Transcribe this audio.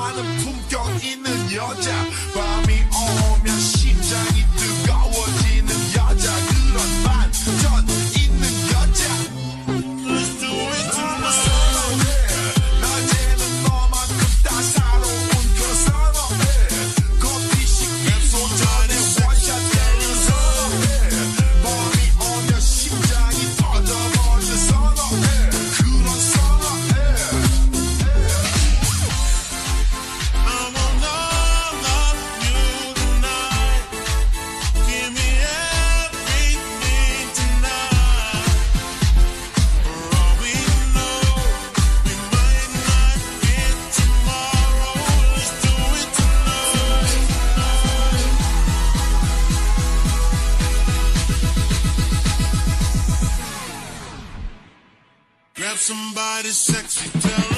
많은 품격 있는 여자 밤이 오면 심장이 뜨거워지는 여자 그런 반전 있는 여자 Let's do it tonight 낮에는 너만큼 따사로운 그 선어해 커피 식기 소전에 원샷 때린 선어해 밤이 오면 심장이 터져버리는 선어해 그런 선어해 I wanna love you tonight Give me everything tonight For all we know we might not get tomorrow Let's do it tonight Grab somebody sexy, tell